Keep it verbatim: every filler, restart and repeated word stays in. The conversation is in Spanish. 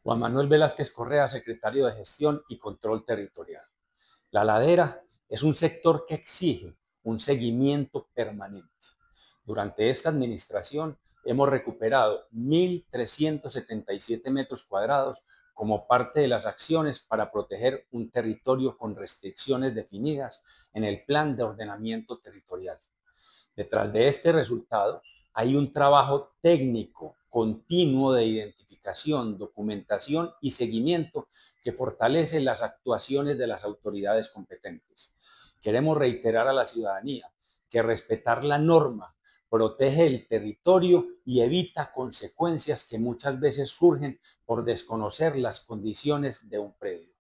Juan Manuel Velázquez Correa, secretario de Gestión y Control Territorial. La ladera es un sector que exige un seguimiento permanente. Durante esta administración hemos recuperado mil trescientos setenta y siete metros cuadrados como parte de las acciones para proteger un territorio con restricciones definidas en el Plan de Ordenamiento Territorial. Detrás de este resultado hay un trabajo técnico continuo de identificación, documentación y seguimiento que fortalece las actuaciones de las autoridades competentes. Queremos reiterar a la ciudadanía que respetar la norma protege el territorio y evita consecuencias que muchas veces surgen por desconocer las condiciones de un predio.